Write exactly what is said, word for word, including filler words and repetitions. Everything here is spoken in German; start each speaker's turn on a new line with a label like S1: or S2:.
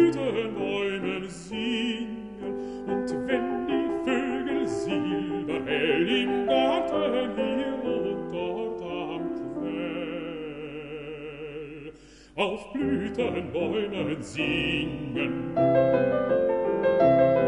S1: Blütenbäumen singen, und wenn die Vögel silberhell im Garten hier und dort am Quell auf Blütenbäumen singen.